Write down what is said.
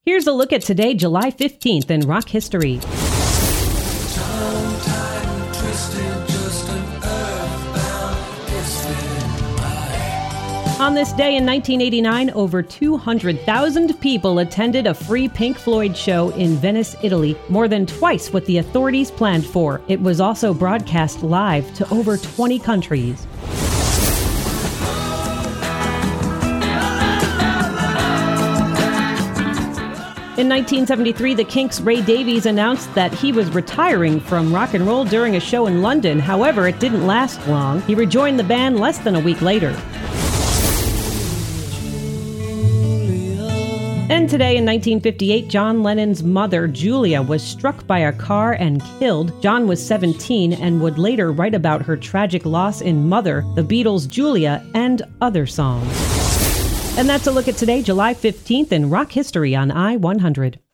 Here's a look at today, July 15th in rock history. On this day in 1989, over 200,000 people attended a free Pink Floyd show in Venice, Italy, more than twice what the authorities planned for. It was also broadcast live to over 20 countries. In 1973, the Kinks' Ray Davies announced that he was retiring from rock and roll during a show in London. However, it didn't last long. He rejoined the band less than a week later. And today in 1958, John Lennon's mother, Julia, was struck by a car and killed. John was 17 and would later write about her tragic loss in Mother, the Beatles' Julia, and other songs. And that's a look at today, July 15th in rock history on I-100.